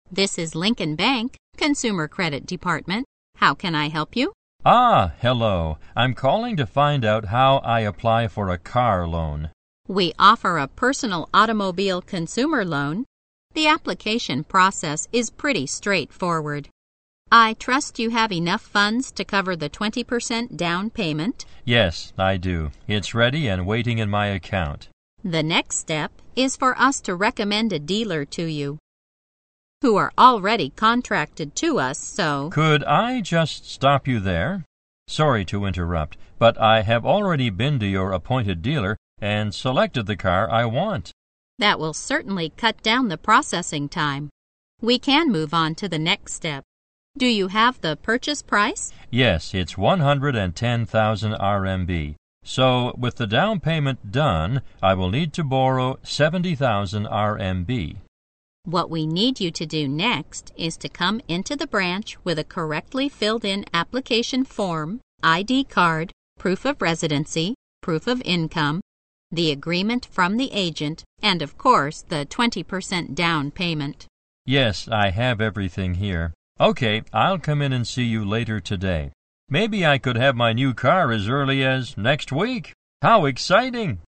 This is Lincoln Bank, Consumer Credit Department. How can I help you? Hello. I'm calling to find out how I apply for a car loan. We offer a personal automobile consumer loan. The application process is pretty straightforward. I trust you have enough funds to cover the 20% down payment. Yes, I do. It's ready and waiting in my account. The next step is for us to recommend a dealer to you who are already contracted to us, so... Could I just stop you there? Sorry to interrupt, but I have already been to your appointed dealer and selected the car I want. That will certainly cut down the processing time. We can move on to the next step. Do you have the purchase price? Yes, it's 110,000 RMB. So, with the down payment done, I will need to borrow 70,000 RMB. What we need you to do next is to come into the branch with a correctly filled-in application form, ID card, proof of residency, proof of income, the agreement from the agent, and of course the 20% down payment. Yes, I have everything here. Okay, I'll come in and see you later today. Maybe I could have my new car as early as next week. How exciting!